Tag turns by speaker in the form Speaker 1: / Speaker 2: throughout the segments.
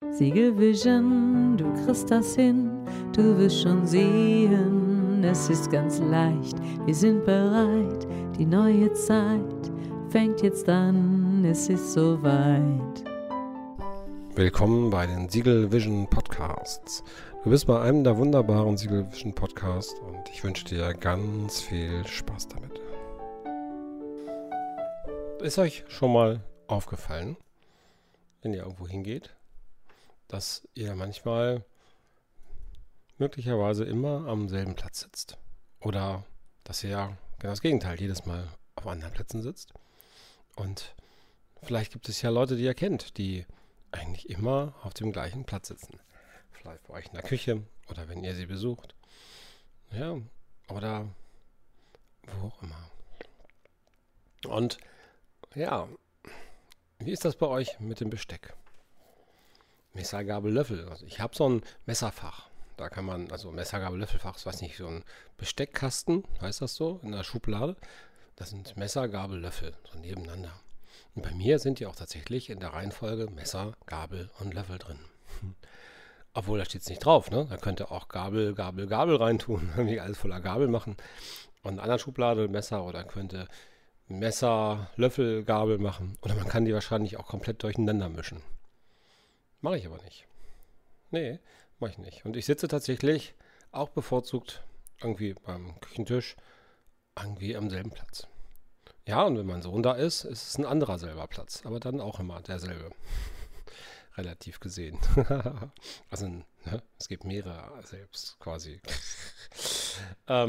Speaker 1: Siegel Vision, du kriegst das hin, du wirst schon sehen, es ist ganz leicht, wir sind bereit, die neue Zeit fängt jetzt an, es ist soweit.
Speaker 2: Willkommen bei den Siegel Vision Podcasts. Du bist bei einem der wunderbaren Siegel Vision Podcasts und ich wünsche dir ganz viel Spaß damit. Ist euch schon mal aufgefallen, wenn ihr irgendwo hingeht, dass ihr manchmal möglicherweise immer am selben Platz sitzt? Oder dass ihr genau das Gegenteil jedes Mal auf anderen Plätzen sitzt? Und vielleicht gibt es ja Leute, die ihr kennt, die eigentlich immer auf dem gleichen Platz sitzen. Vielleicht bei euch in der Küche oder wenn ihr sie besucht. Ja, oder wo auch immer. Und ja, wie ist das bei euch mit dem Besteck? Messer, Gabel, Löffel. Also ich habe so ein Messerfach. Da kann man, also Messer, Gabel, Löffelfach, ich weiß nicht, so ein Besteckkasten, heißt das so, in der Schublade. Das sind Messer, Gabel, Löffel, so nebeneinander. Und bei mir sind die auch tatsächlich in der Reihenfolge Messer, Gabel und Löffel drin. Obwohl, da steht es nicht drauf, ne? Da könnt ihr auch Gabel, Gabel, Gabel reintun, irgendwie alles voller Gabel machen. Und in einer anderen Schublade Messer oder könnt ihr Messer, Löffel, Gabel machen. Oder man kann die wahrscheinlich auch komplett durcheinander mischen. Mache ich aber nicht. Nee, mache ich nicht. Und ich sitze tatsächlich auch bevorzugt irgendwie beim Küchentisch irgendwie am selben Platz. Ja, und wenn mein Sohn da ist, ist es ein anderer selber Platz. Aber dann auch immer derselbe. Relativ gesehen. Also, ne, es gibt mehrere selbst quasi. Ja,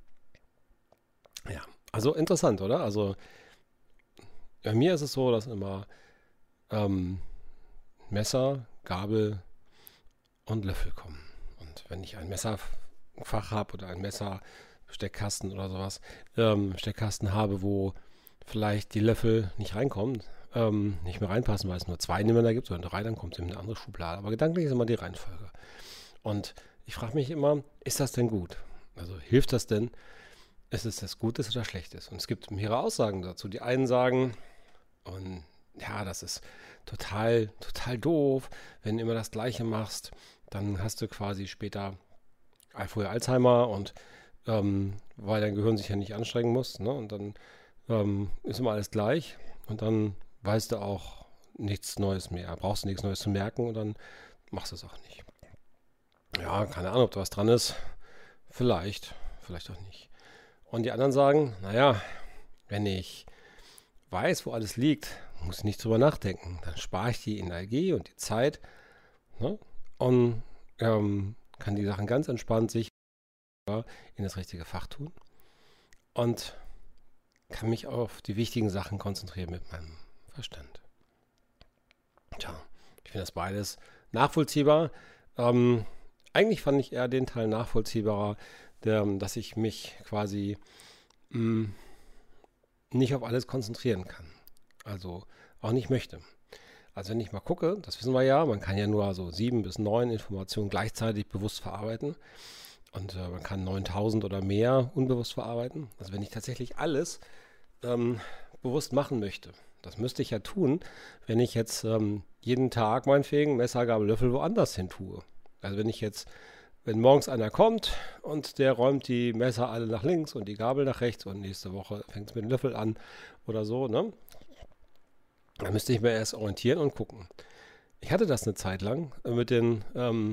Speaker 2: also interessant, oder? Also bei mir ist es so, dass immer Messer, Gabel und Löffel kommen. Und wenn ich ein Messerfach habe oder ein Messer-Steckkasten oder sowas, Steckkasten habe, wo vielleicht die Löffel nicht reinkommen, nicht mehr reinpassen, weil es nur 2 nebeneinander gibt, sondern 3, dann kommt es in eine andere Schublade. Aber gedanklich ist immer die Reihenfolge. Und ich frage mich immer, ist das denn gut? Also hilft das denn? Ist es das Gutes oder Schlechtes? Und es gibt mehrere Aussagen dazu. Die einen sagen, und ja, das ist total doof, wenn du immer das Gleiche machst, dann hast du quasi später vorher Alzheimer und weil dein Gehirn sich ja nicht anstrengen muss, ne? Und dann ist immer alles gleich und dann weißt du auch nichts Neues mehr, brauchst du nichts Neues zu merken und dann machst du es auch nicht. Ja, keine Ahnung, ob da was dran ist. Vielleicht auch nicht. Und die anderen sagen, naja, wenn ich weiß, wo alles liegt, muss ich nicht drüber nachdenken. Dann spare ich die Energie und die Zeit, ne? Und kann die Sachen ganz entspannt sich in das richtige Fach tun und kann mich auf die wichtigen Sachen konzentrieren mit meinem Verstand. Tja, ich finde das beides nachvollziehbar. Eigentlich fand ich eher den Teil nachvollziehbarer, dass ich mich quasi nicht auf alles konzentrieren kann. Also auch nicht möchte. Also wenn ich mal gucke, das wissen wir ja, man kann ja nur so 7 bis 9 Informationen gleichzeitig bewusst verarbeiten. Und man kann 9000 oder mehr unbewusst verarbeiten. Also wenn ich tatsächlich alles bewusst machen möchte, das müsste ich ja tun, wenn ich jetzt jeden Tag meinetwegen Messer, Gabel, Löffel woanders hin tue. Also wenn morgens einer kommt und der räumt die Messer alle nach links und die Gabel nach rechts und nächste Woche fängt es mit dem Löffel an oder so, ne? Dann müsste ich mir erst orientieren und gucken. Ich hatte das eine Zeit lang mit den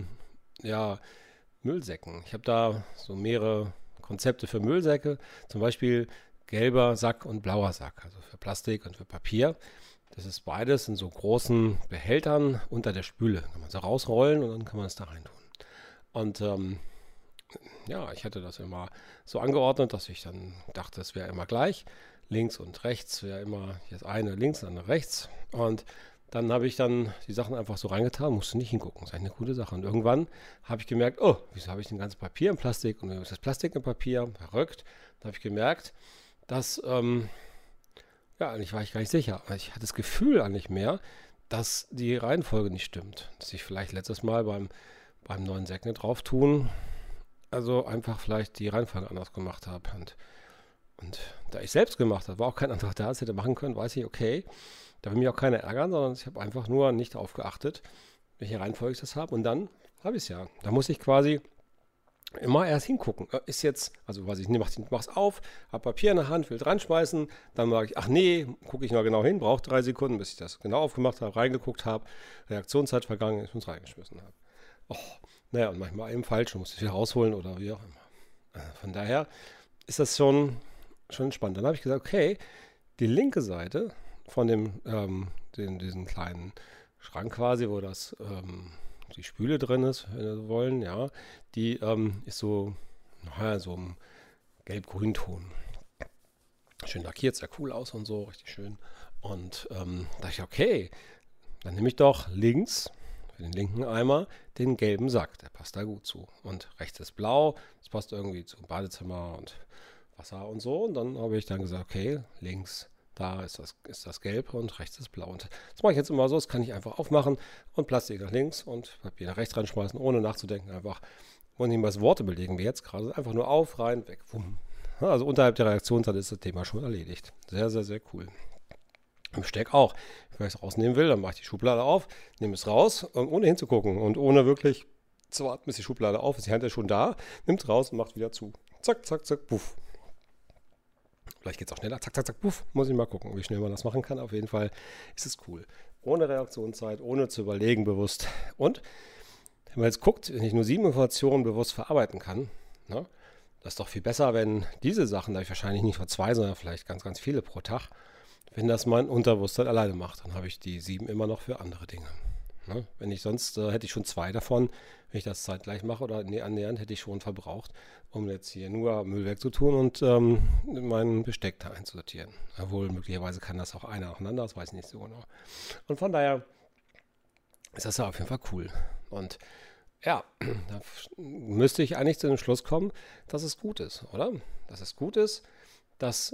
Speaker 2: Müllsäcken. Ich habe da so mehrere Konzepte für Müllsäcke, zum Beispiel gelber Sack und blauer Sack, also für Plastik und für Papier. Das ist beides in so großen Behältern unter der Spüle. Kann man so rausrollen und dann kann man es da rein tun. Und ich hatte das immer so angeordnet, dass ich dann dachte, es wäre immer gleich. Links und rechts wäre immer das eine links, das andere rechts. Und dann habe ich dann die Sachen einfach so reingetan, musste nicht hingucken. Das ist eigentlich eine gute Sache. Und irgendwann habe ich gemerkt, oh, wieso habe ich denn ganzes Papier im Plastik und das Plastik im Papier? Verrückt. Dann habe ich gemerkt, dass, eigentlich war ich gar nicht sicher. Ich hatte das Gefühl eigentlich mehr, dass die Reihenfolge nicht stimmt. Dass ich vielleicht letztes Mal beim neuen Säckle drauf tun, also einfach vielleicht die Reihenfolge anders gemacht habe. Und da ich selbst gemacht habe, war auch kein anderer da, das hätte machen können, weiß ich, okay, da will mich auch keiner ärgern, sondern ich habe einfach nur nicht darauf geachtet, welche Reihenfolge ich das habe. Und dann habe ich es ja. Da muss ich quasi immer erst hingucken. Ist jetzt, also was ich mach's auf, habe Papier in der Hand, will dran schmeißen, dann sage ich, ach nee, gucke ich mal genau hin, braucht 3 Sekunden, bis ich das genau aufgemacht habe, reingeguckt habe, Reaktionszeit vergangen ist und reingeschmissen habe. Naja, und manchmal eben falsch, muss ich wieder rausholen oder wie auch immer. Von daher ist das schon spannend. Dann habe ich gesagt, okay, die linke Seite von diesen kleinen Schrank quasi, wo die Spüle drin ist, wenn wir so wollen, ja, die ist so im gelb-grün-Ton. Schön lackiert, sehr cool aus und so, richtig schön. Und da dachte ich, okay, dann nehme ich doch links, für den linken Eimer, den gelben Sack, der passt da gut zu. Und rechts ist blau, das passt irgendwie zum Badezimmer und Wasser und so. Und dann habe ich dann gesagt, okay, links da ist das gelb und rechts ist blau. Und das mache ich jetzt immer so, das kann ich einfach aufmachen und Plastik nach links und Papier nach rechts reinschmeißen, ohne nachzudenken. Einfach, und nicht mal das Worte belegen wie jetzt gerade, einfach nur auf, rein, weg, wumm. Also unterhalb der Reaktionszeit ist das Thema schon erledigt. Sehr, sehr, sehr cool. Im Besteck auch. Wenn ich es rausnehmen will, dann mache ich die Schublade auf, nehme es raus, ohne hinzugucken und ohne wirklich zu warten, bis die Schublade auf ist. Die Hand ist schon da, nimmt es raus und macht wieder zu. Zack, zack, zack, puff. Vielleicht geht es auch schneller. Zack, zack, zack, puff. Muss ich mal gucken, wie schnell man das machen kann. Auf jeden Fall ist es cool. Ohne Reaktionszeit, ohne zu überlegen bewusst. Und wenn man jetzt guckt, wenn ich nur 7 Informationen bewusst verarbeiten kann, ne, das ist doch viel besser, wenn diese Sachen, da ich wahrscheinlich nicht nur 2, sondern vielleicht ganz, ganz viele pro Tag, wenn das mein Unterbewusstsein alleine macht, dann habe ich die 7 immer noch für andere Dinge. Ne? Wenn ich sonst, hätte ich schon 2 davon, wenn ich das zeitgleich mache oder annähernd, hätte ich schon verbraucht, um jetzt hier nur Müll wegzutun und meinen Besteck da einzusortieren. Obwohl, möglicherweise kann das auch einer nacheinander, das weiß ich nicht so genau. Und von daher ist das ja auf jeden Fall cool. Und ja, da müsste ich eigentlich zu dem Schluss kommen, dass es gut ist, oder? Dass es gut ist, dass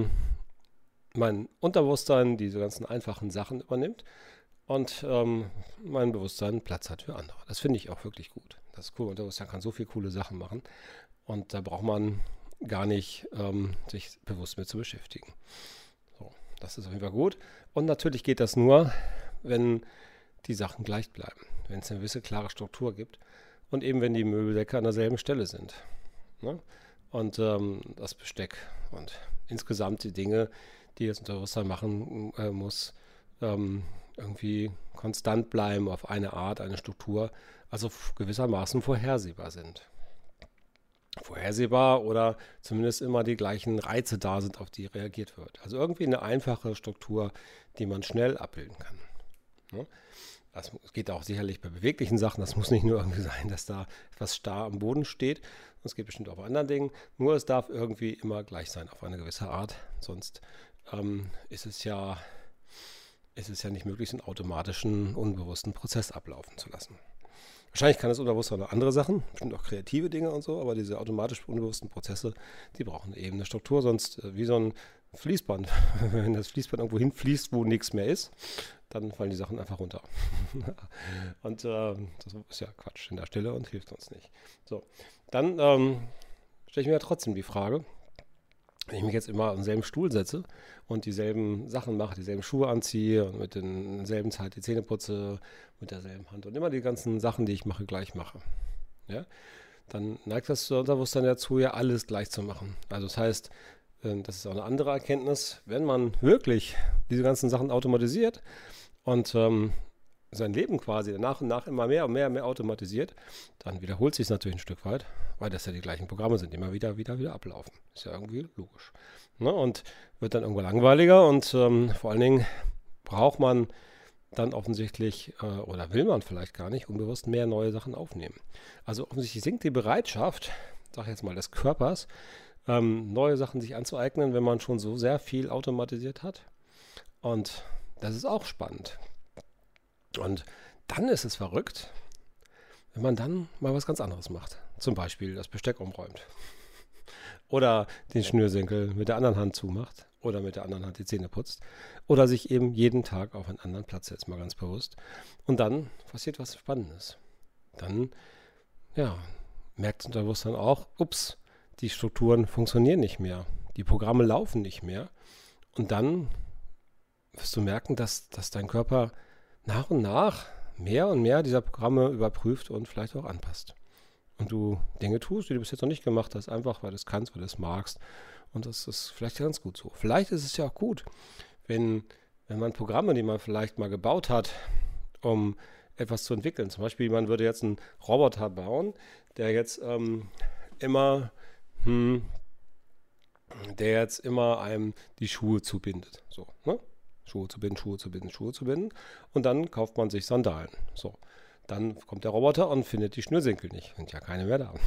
Speaker 2: mein Unterbewusstsein diese ganzen einfachen Sachen übernimmt und mein Bewusstsein Platz hat für andere. Das finde ich auch wirklich gut. Das ist cool. Unterbewusstsein kann so viele coole Sachen machen und da braucht man gar nicht sich bewusst mit zu beschäftigen. So, das ist auf jeden Fall gut. Und natürlich geht das nur, wenn die Sachen gleich bleiben, wenn es eine gewisse klare Struktur gibt und eben wenn die Möbeldecke an derselben Stelle sind. Ne? Und das Besteck und insgesamt die Dinge, die das Unterbewusstsein machen muss, irgendwie konstant bleiben auf eine Art, eine Struktur, also gewissermaßen vorhersehbar sind. Vorhersehbar oder zumindest immer die gleichen Reize da sind, auf die reagiert wird. Also irgendwie eine einfache Struktur, die man schnell abbilden kann. Ne? Das geht auch sicherlich bei beweglichen Sachen. Das muss nicht nur irgendwie sein, dass da etwas starr am Boden steht. Das geht bestimmt auch bei anderen Dingen. Nur es darf irgendwie immer gleich sein auf eine gewisse Art. Sonst ist es ja nicht möglich, einen automatischen, unbewussten Prozess ablaufen zu lassen. Wahrscheinlich kann das Unterbewusstsein noch andere Sachen, bestimmt auch kreative Dinge und so, aber diese automatisch unbewussten Prozesse, die brauchen eben eine Struktur, sonst wie so ein Fließband. Wenn das Fließband irgendwo hinfließt, wo nichts mehr ist, dann fallen die Sachen einfach runter. Und das ist ja Quatsch in der Stelle und hilft uns nicht. So, dann stelle ich mir ja trotzdem die Frage, wenn ich mich jetzt immer am selben Stuhl setze und dieselben Sachen mache, dieselben Schuhe anziehe und mit derselben Zeit die Zähne putze, mit derselben Hand und immer die ganzen Sachen, die ich mache, gleich mache, ja, dann neigt das Unterbewusstsein dazu, ja alles gleich zu machen. Also das heißt, das ist auch eine andere Erkenntnis, wenn man wirklich diese ganzen Sachen automatisiert und sein Leben quasi nach und nach immer mehr und mehr automatisiert, dann wiederholt sich es natürlich ein Stück weit, weil das ja die gleichen Programme sind, die immer wieder ablaufen. Ist ja irgendwie logisch. Ne? Und wird dann irgendwann langweiliger und vor allen Dingen braucht man dann offensichtlich oder will man vielleicht gar nicht unbewusst mehr neue Sachen aufnehmen. Also offensichtlich sinkt die Bereitschaft, sag ich jetzt mal, des Körpers, neue Sachen sich anzueignen, wenn man schon so sehr viel automatisiert hat. Und das ist auch spannend. Und dann ist es verrückt, wenn man dann mal was ganz anderes macht. Zum Beispiel das Besteck umräumt. Oder den Schnürsenkel mit der anderen Hand zumacht. Oder mit der anderen Hand die Zähne putzt. Oder sich eben jeden Tag auf einen anderen Platz setzt, mal ganz bewusst. Und dann passiert was Spannendes. Dann, ja, merkt das Unterbewusstsein auch, ups, die Strukturen funktionieren nicht mehr. Die Programme laufen nicht mehr. Und dann wirst du merken, dass dein Körper nach und nach mehr und mehr dieser Programme überprüft und vielleicht auch anpasst. Und du Dinge tust, die du bis jetzt noch nicht gemacht hast, einfach weil du es kannst, weil du es magst. Und das ist vielleicht ganz gut so. Vielleicht ist es ja auch gut, wenn man Programme, die man vielleicht mal gebaut hat, um etwas zu entwickeln. Zum Beispiel, man würde jetzt einen Roboter bauen, der jetzt immer einem die Schuhe zubindet. So, ne? Schuhe zu binden. Und dann kauft man sich Sandalen. So, dann kommt der Roboter und findet die Schnürsenkel nicht. Sind ja keine mehr da.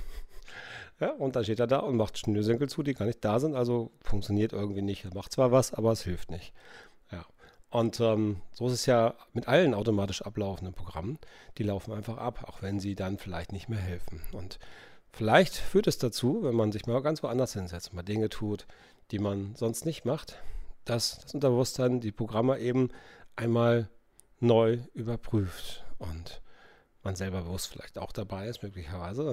Speaker 2: Ja, und dann steht er da und macht Schnürsenkel zu, die gar nicht da sind. Also funktioniert irgendwie nicht. Er macht zwar was, aber es hilft nicht. Ja. Und so ist es ja mit allen automatisch ablaufenden Programmen. Die laufen einfach ab, auch wenn sie dann vielleicht nicht mehr helfen. Und vielleicht führt es dazu, wenn man sich mal ganz woanders hinsetzt, mal Dinge tut, die man sonst nicht macht, dass das Unterbewusstsein die Programme eben einmal neu überprüft und man selber bewusst vielleicht auch dabei ist, möglicherweise.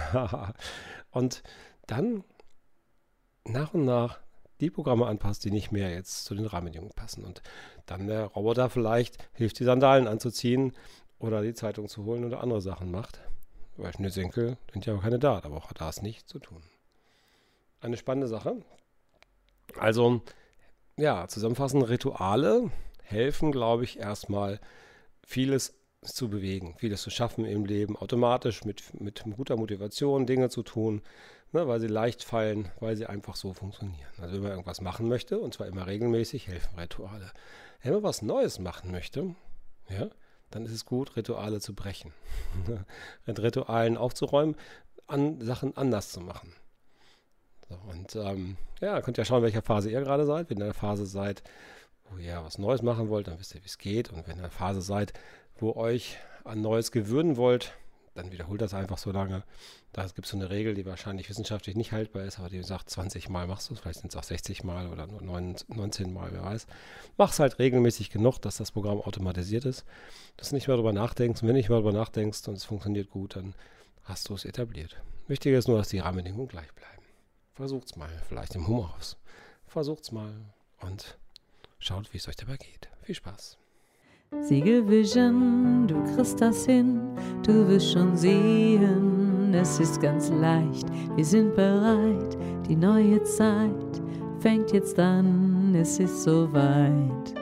Speaker 2: Und dann nach und nach die Programme anpasst, die nicht mehr jetzt zu den Rahmenbedingungen passen. Und dann der Roboter vielleicht hilft, die Sandalen anzuziehen oder die Zeitung zu holen oder andere Sachen macht. Weil Schnürsenkel sind ja auch keine da, aber auch da ist nichts zu tun. Eine spannende Sache. Also, ja, zusammenfassend, Rituale helfen, glaube ich, erstmal vieles zu bewegen, vieles zu schaffen im Leben, automatisch mit guter Motivation Dinge zu tun, ne, weil sie leicht fallen, weil sie einfach so funktionieren. Also wenn man irgendwas machen möchte, und zwar immer regelmäßig, helfen Rituale. Wenn man was Neues machen möchte, ja, dann ist es gut, Rituale zu brechen. Mit Ritualen aufzuräumen, Sachen anders zu machen. So, und könnt ihr schauen, in welcher Phase ihr gerade seid. Wenn ihr in der Phase seid, wo ihr was Neues machen wollt, dann wisst ihr, wie es geht. Und wenn ihr in der Phase seid, wo euch an Neues gewöhnen wollt, dann wiederholt das einfach so lange. Da gibt es so eine Regel, die wahrscheinlich wissenschaftlich nicht haltbar ist, aber die sagt, 20 Mal machst du es, vielleicht sind es auch 60 Mal oder nur 19 Mal, wer weiß. Mach es halt regelmäßig genug, dass das Programm automatisiert ist, dass du nicht mehr darüber nachdenkst. Und wenn du nicht mehr darüber nachdenkst und es funktioniert gut, dann hast du es etabliert. Wichtig ist nur, dass die Rahmenbedingungen gleich bleiben. Versucht's mal, vielleicht im Homeoffice. Versucht's mal und schaut, wie es euch dabei geht. Viel Spaß.
Speaker 1: Siegelvision, du kriegst das hin, du wirst schon sehen, es ist ganz leicht, wir sind bereit, die neue Zeit fängt jetzt an, es ist soweit.